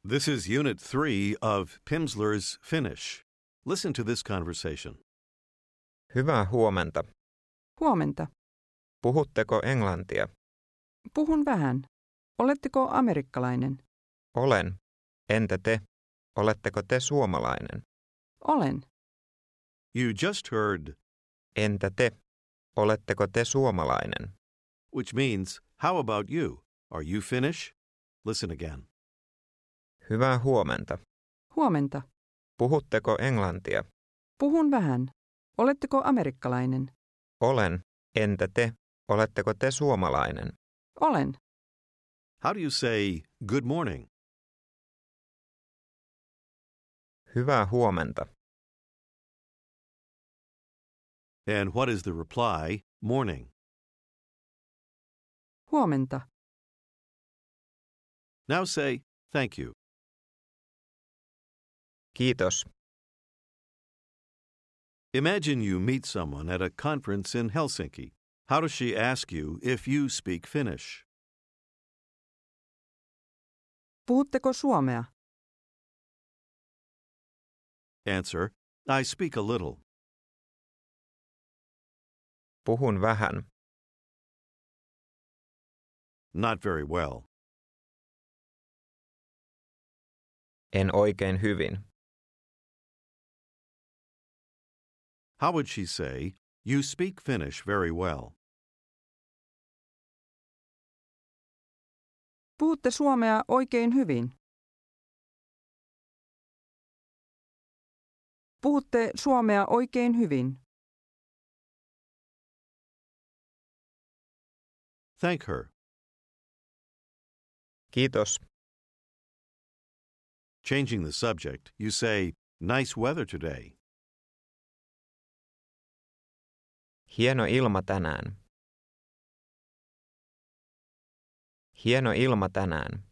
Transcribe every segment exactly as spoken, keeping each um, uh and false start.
This is Unit three of Pimsleur's Finnish. Listen to this conversation. Hyvää huomenta. Huomenta. Puhutteko englantia? Puhun vähän. Oletteko amerikkalainen? Olen. Entä te? Oletteko te suomalainen? Olen. You just heard, Entä te? Oletteko te suomalainen? which means, how about you? Are you Finnish? Listen again. Hyvää huomenta. Huomenta. Puhutteko englantia? Puhun vähän. Oletteko amerikkalainen? Olen. Entä te? Oletteko te suomalainen? Olen. How do you say good morning? Hyvää huomenta. And what is the reply? Morning. Huomenta. Now say thank you. Kiitos. Imagine you meet someone at a conference in Helsinki. How does she ask you if you speak Finnish? Puhutteko suomea? Answer, I speak a little. Puhun vähän. Not very well. En oikein hyvin. How would she say, you speak Finnish very well? Puhutte suomea oikein hyvin. Puhutte suomea oikein hyvin. Thank her. Kiitos. Changing the subject, you say, nice weather today. Hieno ilma tänään. Hieno ilma tänään.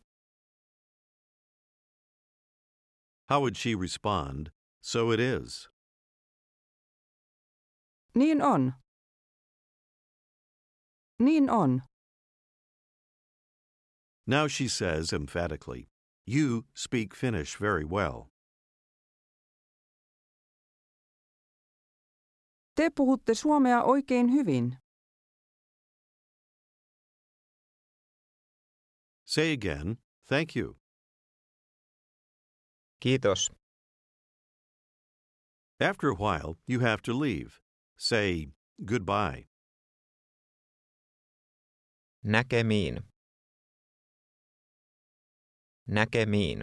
How would she respond? So it is. Niin on. Niin on. Now she says emphatically, you speak Finnish very well. Te puhutte suomea oikein hyvin. Say again, thank you. Kiitos. After a while, you have to leave. Say goodbye. Näkemiin. Näkemiin.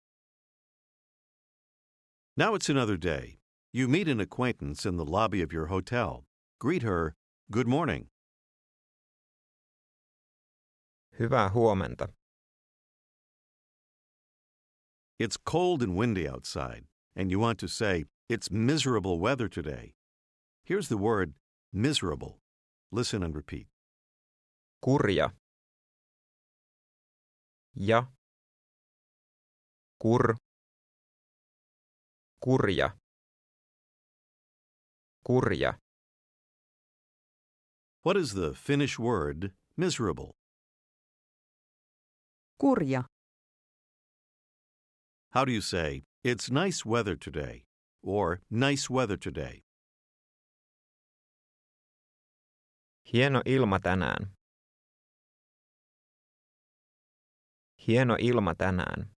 Now it's another day. You meet an acquaintance in the lobby of your hotel. Greet her, good morning. Hyvää huomenta. It's cold and windy outside, and you want to say, it's miserable weather today. Here's the word, miserable. Listen and repeat. Kurja. Ja. Kur. Kurja. Kurja. What is the Finnish word, miserable? Kurja. How do you say, it's nice weather today, or nice weather today? Hieno ilma tänään. Hieno ilma tänään.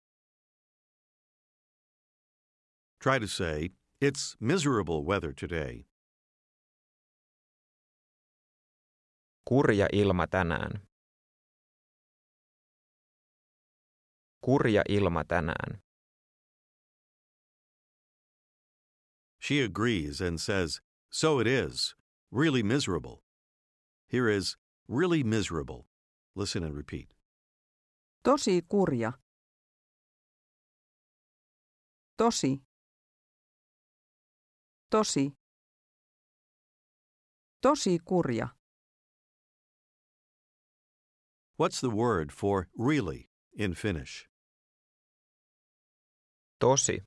Try to say, it's miserable weather today. Kurja ilma tänään. Kurja ilma tänään. She agrees and says, so it is, really miserable. Here is, really miserable. Listen and repeat. Tosi kurja. Tosi. Tosi. Tosi kurja. What's the word for really in Finnish? Tosi.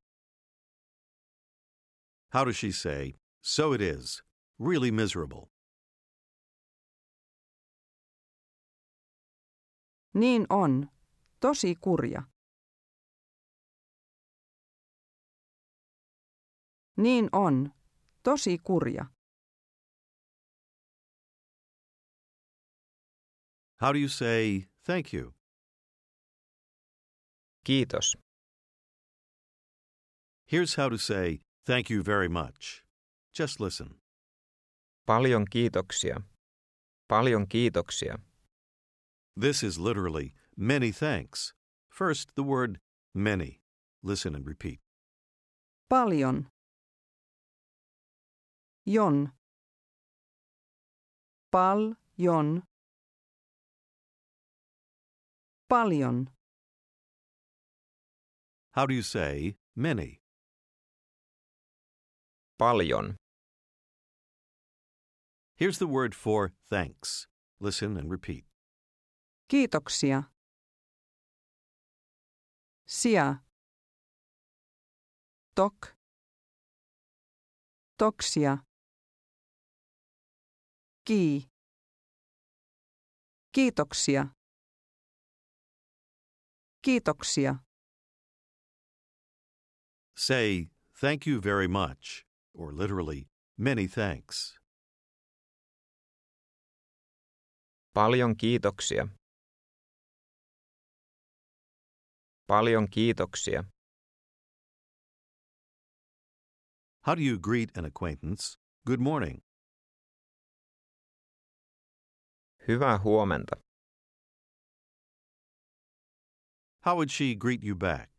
How does she say, so it is, really miserable? Niin on. Tosi kurja. Niin on. Tosi kurja. How do you say thank you? Kiitos. Here's how to say thank you very much. Just listen. Paljon kiitoksia. Paljon kiitoksia. This is literally many thanks. First, the word many. Listen and repeat. Paljon. Jon. Paljon. Paljon. How do you say many? Paljon. Here's the word for thanks. Listen and repeat. Kiitoksia. Sia. Tok. Toksia. Ki. Kiitoksia. Kiitoksia. Say thank you very much, or literally many thanks. Paljon kiitoksia. Paljon kiitoksia. How do you greet an acquaintance? Good morning. Hyvää huomenta. How would she greet you back?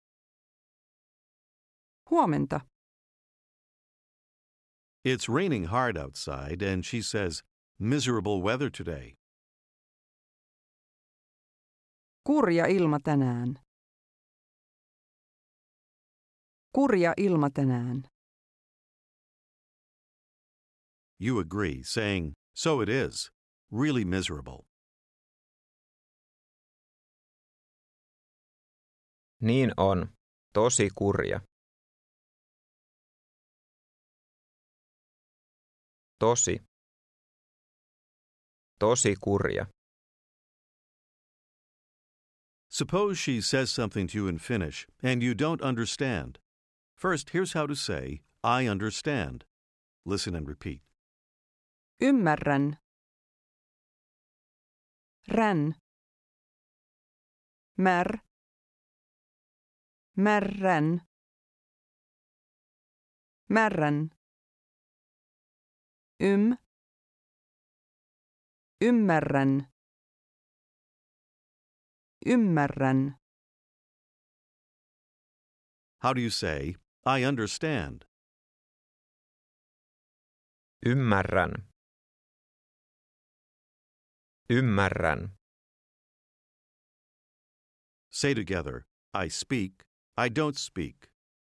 Huomenta. It's raining hard outside, and she says, miserable weather today. Kurja ilma tänään. Kurja ilma tänään. You agree, saying, so it is. Really miserable. Niin on. Tosi kurja. Tosi. Tosi kurja. Suppose she says something to you in Finnish, and you don't understand. First, here's how to say, I understand. Listen and repeat. Ymmärrän. Rän. Mär. Märrän. Märrän. Ym. Ymmärrän. Ymmärrän. How do you say, I understand? Ymmärrän. Ymmärrän. Say together, I speak, I don't speak.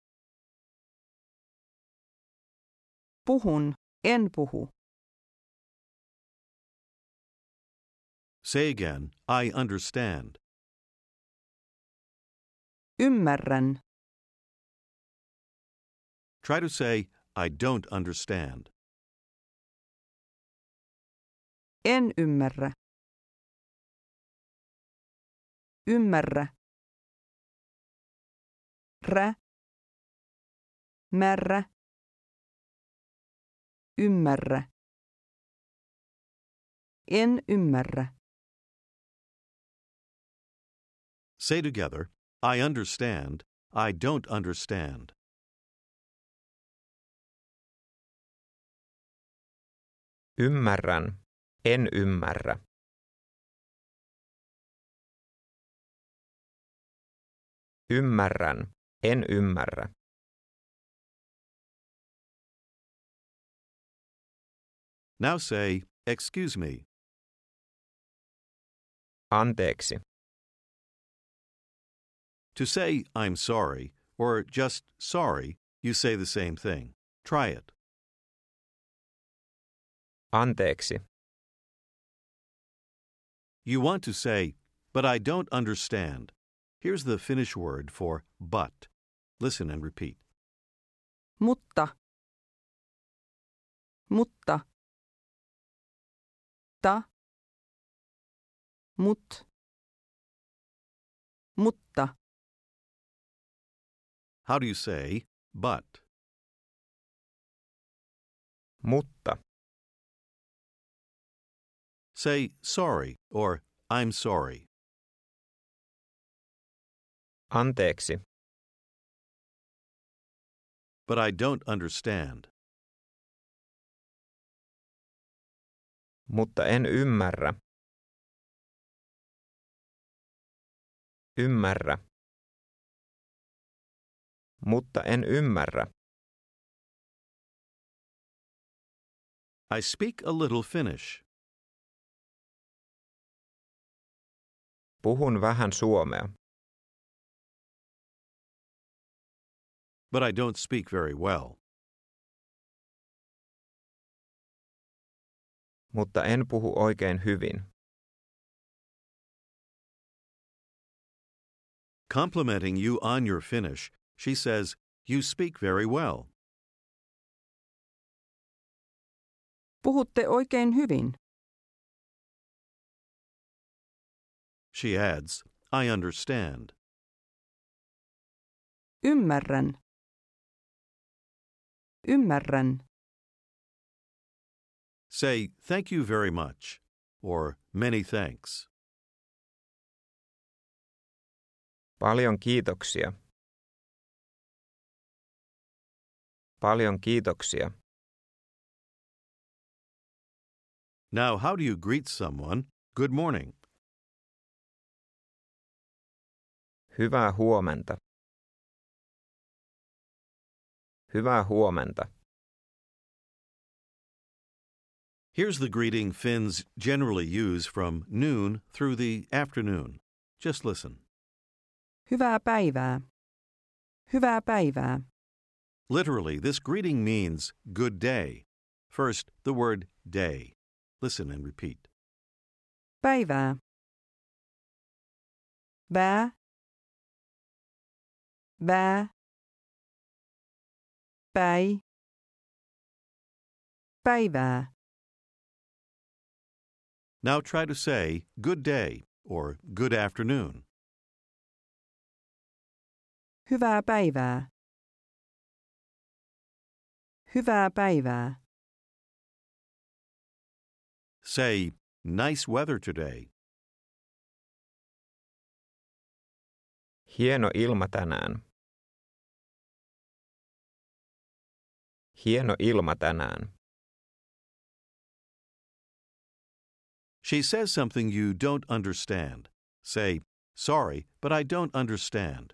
Puhun, en puhu. Say again, I understand. Ymmärrän. Try to say, I don't understand. En ymmärrä. Ymmärrä. Rä. Märrä. Ymmärrä. En ymmärrä. Say together, I understand, I don't understand. Ymmärrän. En ymmärrä. Ymmärrän. En ymmärrä. Now say, excuse me. Anteeksi. To say, I'm sorry, or just sorry, you say the same thing. Try it. Anteeksi. You want to say, but I don't understand. Here's the Finnish word for but. Listen and repeat. Mutta. Mutta. Ta. Mut. Mutta. How do you say but? Mutta. Say sorry or I'm sorry. Anteeksi. But I don't understand. Mutta en ymmärrä. Ymmärrä. Mutta en ymmärrä. I speak a little Finnish. Puhun vähän suomea. But I don't speak very well. Mutta en puhu oikein hyvin. Complimenting you on your Finnish, she says, you speak very well. Puhutte oikein hyvin. She adds, I understand. Ymmärrän. Ymmärrän. Say thank you very much or many thanks. Paljon kiitoksia. Paljon kiitoksia. Now, how do you greet someone? Good morning. Hyvää huomenta. Hyvää huomenta. Here's the greeting Finns generally use from noon through the afternoon. Just listen. Hyvää päivää. Hyvää päivää. Literally, this greeting means good day. First, the word day. Listen and repeat. Päivää. Vää. Vää. Päi. Päivää. Now try to say good day or good afternoon. Hyvää päivää. Hyvää päivää. Say nice weather today. Hieno ilma tänään. Hieno ilma tänään. She says something you don't understand. Say, sorry, but I don't understand.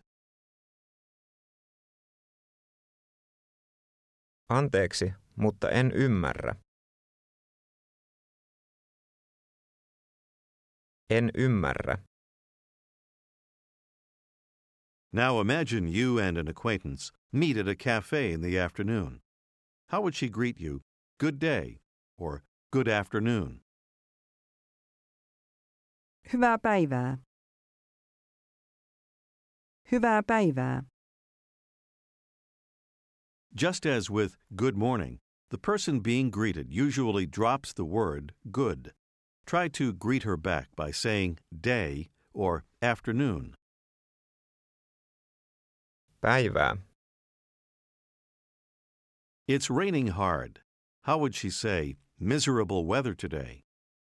Anteeksi, mutta en ymmärrä. En ymmärrä. Now imagine you and an acquaintance meet at a cafe in the afternoon. How would she greet you? Good day or good afternoon? Hyvää päivää. Hyvää päivää. Just as with good morning, the person being greeted usually drops the word good. Try to greet her back by saying day or afternoon. Päivää. It's raining hard. How would she say miserable weather today?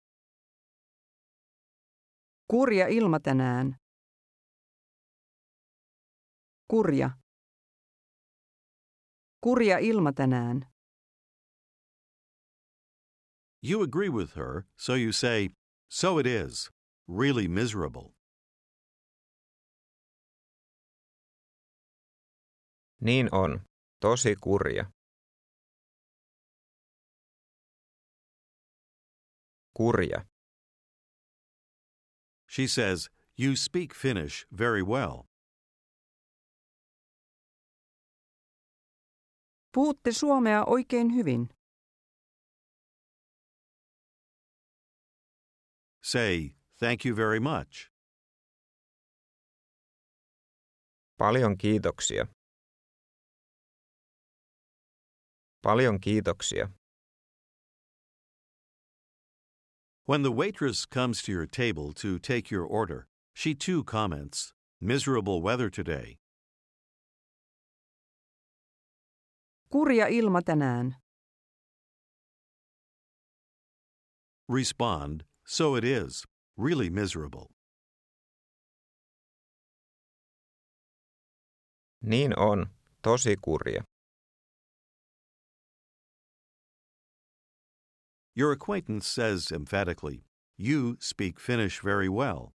Kurja ilma tänään. Kurja. Kurja ilma tänään. You agree with her, so you say, so it is, really miserable. Niin on. Tosi kurja. Kurja. She says, you speak Finnish very well. Puhutte suomea oikein hyvin. Say, thank you very much. Paljon kiitoksia. Paljon kiitoksia. When the waitress comes to your table to take your order, she too comments, miserable weather today. Kurja ilma tänään. Respond, so it is. Really miserable. Niin on, tosi kurja. Your acquaintance says emphatically, "You speak Finnish very well."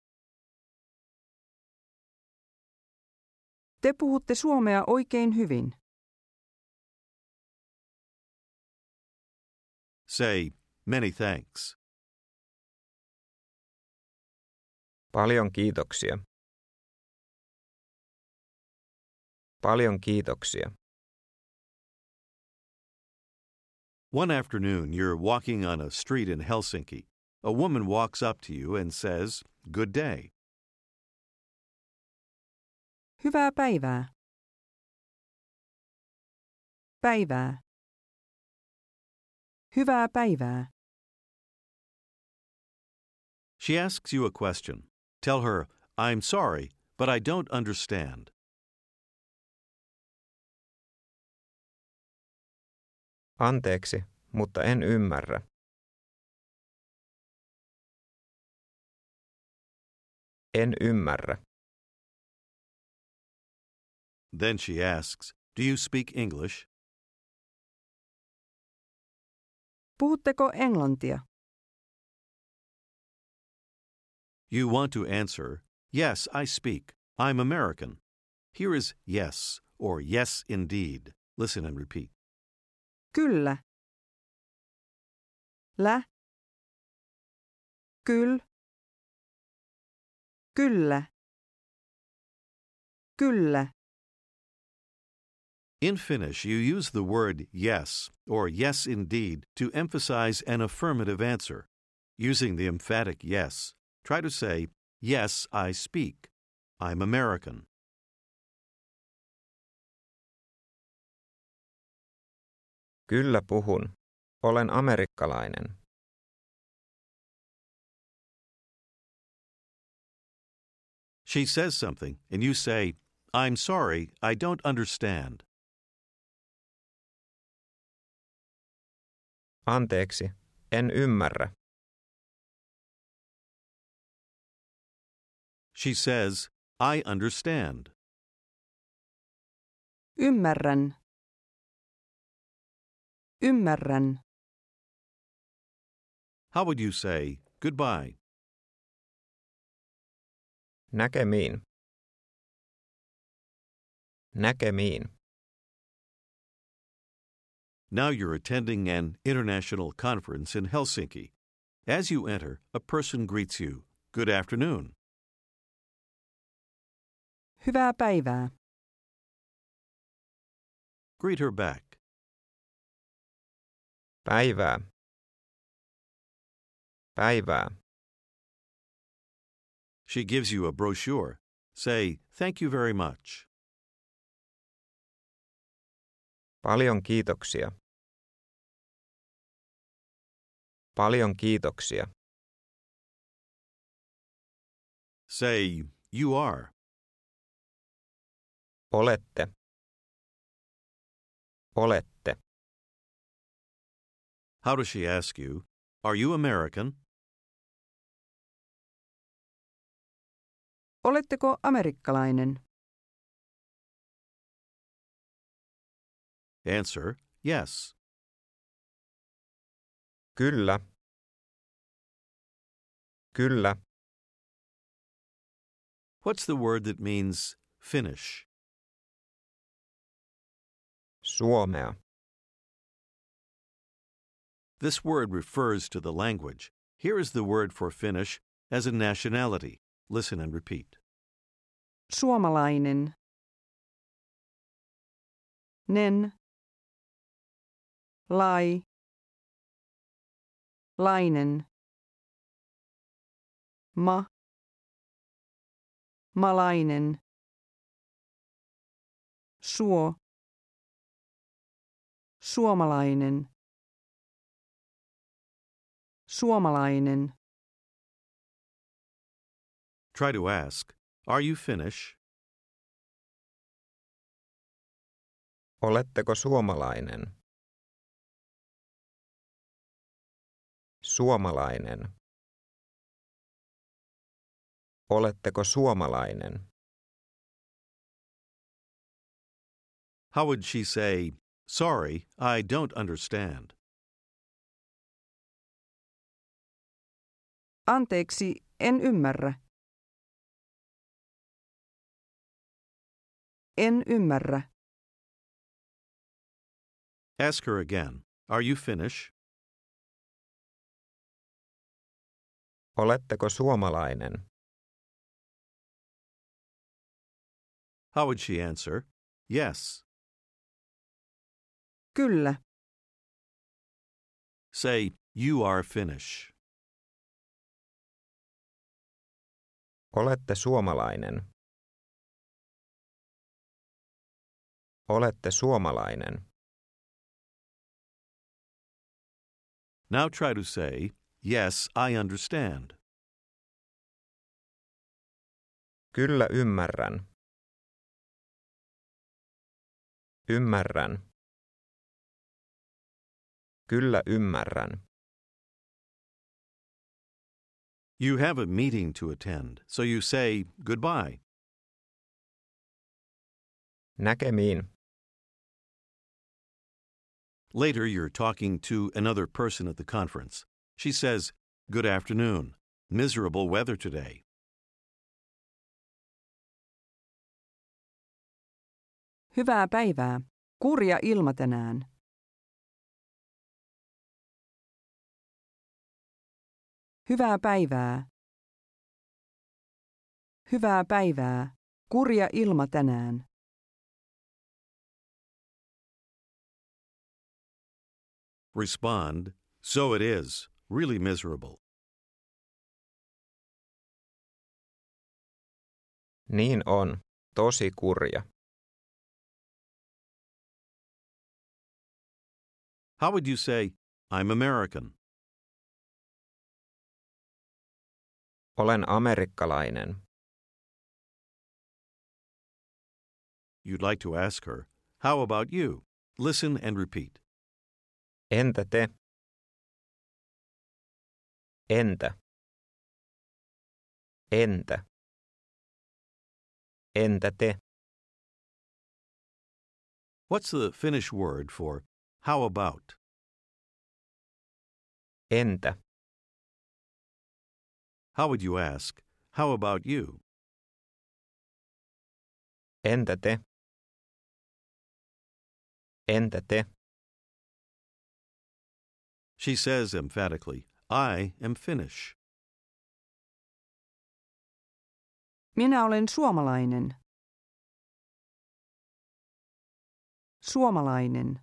Te puhutte suomea oikein hyvin. Say, "Many thanks." Paljon kiitoksia. Paljon kiitoksia. One afternoon, you're walking on a street in Helsinki. A woman walks up to you and says, "Good day." Hyvää päivää. Päivää. Hyvää päivää. She asks you a question. Tell her, "I'm sorry, but I don't understand." Anteeksi, mutta en ymmärrä. En ymmärrä. Then she asks, "Do you speak English?" Puhutteko englantia? You want to answer, "Yes, I speak. I'm American." Here is yes or yes indeed. Listen and repeat. Kyllä. Lä. Kyl. Kyllä. Kyllä. In Finnish, you use the word yes or yes indeed to emphasize an affirmative answer. Using the emphatic yes, try to say, "Yes, I speak. I'm American." Kyllä puhun. Olen amerikkalainen. She says something, and you say, "I'm sorry, I don't understand." Anteeksi, en ymmärrä. She says, "I understand." Ymmärrän. Ymmärrän. How would you say, "Goodbye"? Näkemiin. Näkemiin. Now you're attending an international conference in Helsinki. As you enter, a person greets you. "Good afternoon." Hyvää päivää. Greet her back. Päivää. Päivää. She gives you a brochure. Say, "Thank you very much." Paljon kiitoksia. Paljon kiitoksia. Say, "You are." Olette. Olette. How does she ask you? "Are you American?" Oletteko amerikkalainen? Answer, "Yes." Kyllä. Kyllä. What's the word that means finish? Suomea. This word refers to the language. Here is the word for Finnish as a nationality. Listen and repeat. Suomalainen. Nen. Lai. Lainen. Ma. Malainen. Suo. Suomalainen. Suomalainen. Try to ask, "Are you Finnish?" Oletteko suomalainen? Suomalainen. Oletteko suomalainen? How would she say, "Sorry, I don't understand"? Anteeksi, en ymmärrä. En ymmärrä. Ask her again. Are you Finnish? Oletteko suomalainen? How would she answer? Yes. Kyllä. Say, "You are Finnish." Olette suomalainen. Olette suomalainen. Now try to say, "Yes, I understand." Kyllä ymmärrän. Ymmärrän. Kyllä ymmärrän. You have a meeting to attend, so you say goodbye. Näkemiin. Later, you're talking to another person at the conference. She says, "Good afternoon. Miserable weather today." Hyvää päivää. Kurja ilma tänään. Hyvää päivää. Hyvää päivää. Kurja ilma tänään. Respond, "So it is. Really miserable." Niin on. Tosi kurja. How would you say, "I'm American"? Olen amerikkalainen. You'd like to ask her, "How about you?" Listen and repeat. Entä te? Entä? Entä? Entä te? What's the Finnish word for how about? Entä? How would you ask, "How about you?" Entä te? Entä te? She says emphatically, "I am Finnish." Minä olen suomalainen. Suomalainen.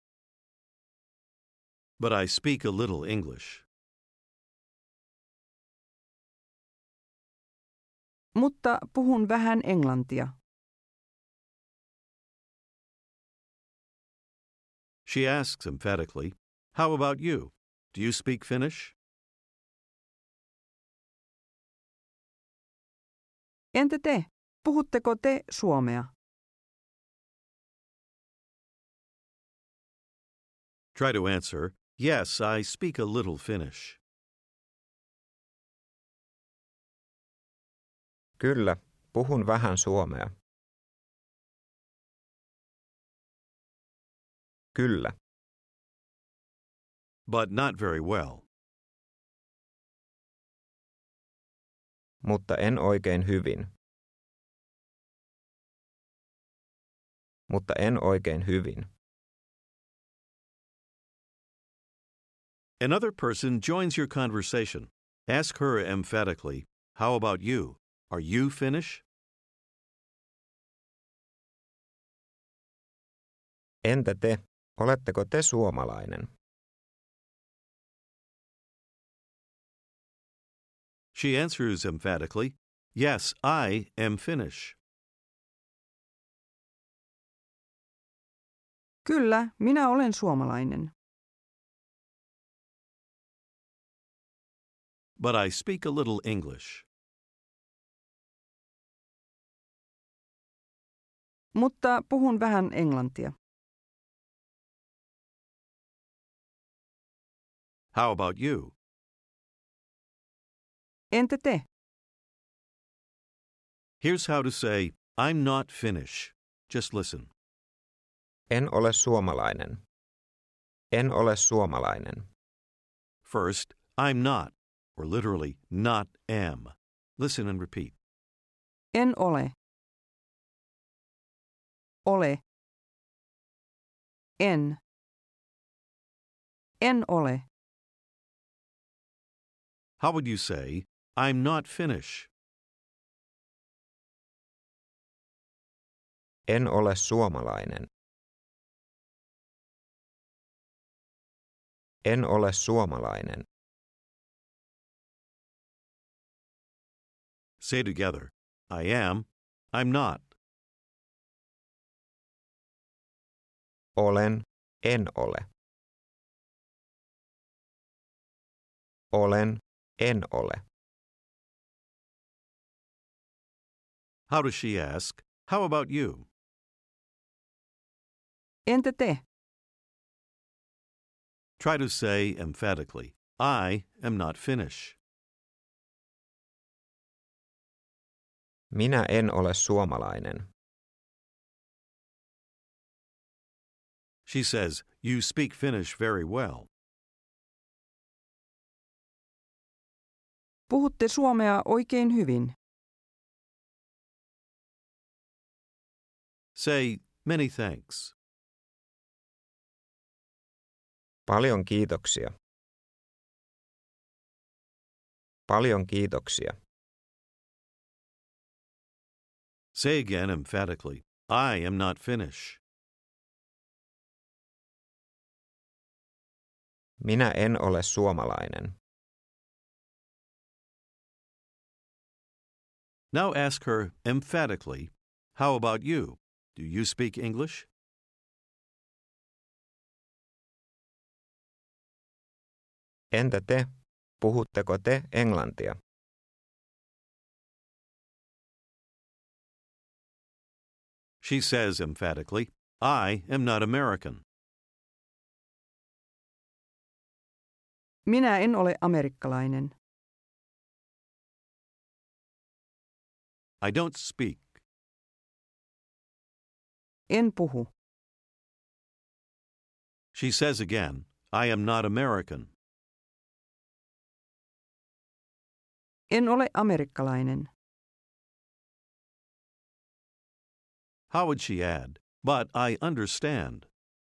But I speak a little English. Mutta puhun vähän englantia. She asks emphatically, "How about you? Do you speak Finnish?" Entä te? Puhutteko te suomea? Try to answer, "Yes, I speak a little Finnish." Kyllä, puhun vähän suomea. Kyllä, But not very well. mutta en oikein hyvin. Mutta en oikein hyvin. Another person joins your conversation. Ask her emphatically, "How about you? Are you Finnish?" Entä te? Oletteko te suomalainen? She answers emphatically, "Yes, I am Finnish." Kyllä, minä olen suomalainen. But I speak a little English. Mutta puhun vähän englantia. How about you? Entä te? Here's how to say, I'm not Finnish. Just listen. En ole suomalainen. En ole suomalainen. First, I'm not, or literally, not am. Listen and repeat. En ole. Ole. En. En ole. How would you say, I'm not Finnish? En ole suomalainen. En ole suomalainen. Say together, I am, I'm not. Olen, en ole. Olen, en ole. How does she ask, how about you? Entä te? Try to say emphatically, I am not Finnish. Minä en ole suomalainen. She says, you speak Finnish very well. Puhutte suomea oikein hyvin. Say, many thanks. Paljon kiitoksia. Paljon kiitoksia. Say again emphatically, I am not Finnish. Minä en ole suomalainen. Now ask her emphatically, how about you? Do you speak English? Entä te? Puhutteko te englantia? She says emphatically, I am not American. Minä en ole amerikkalainen. I don't speak. En puhu. She says again, I am not American. En ole amerikkalainen. How would she add, but I understand?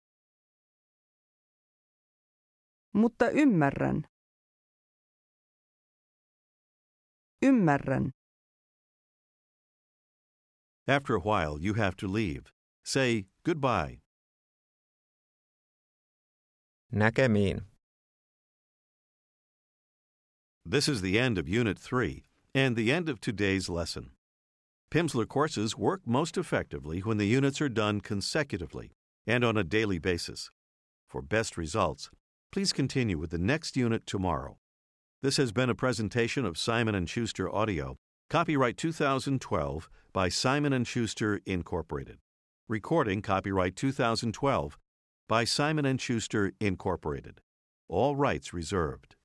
Mutta ymmärrän. Ymmärrän. After a while, you have to leave. Say goodbye. Näkemiin. This is the end of Unit three and the end of today's lesson. Pimsleur courses work most effectively when the units are done consecutively and on a daily basis. For best results, please continue with the next unit tomorrow. This has been a presentation of Simon and Schuster Audio, copyright two thousand twelve by Simon and Schuster, Incorporated. Recording copyright two thousand twelve by Simon and Schuster, Incorporated. All rights reserved.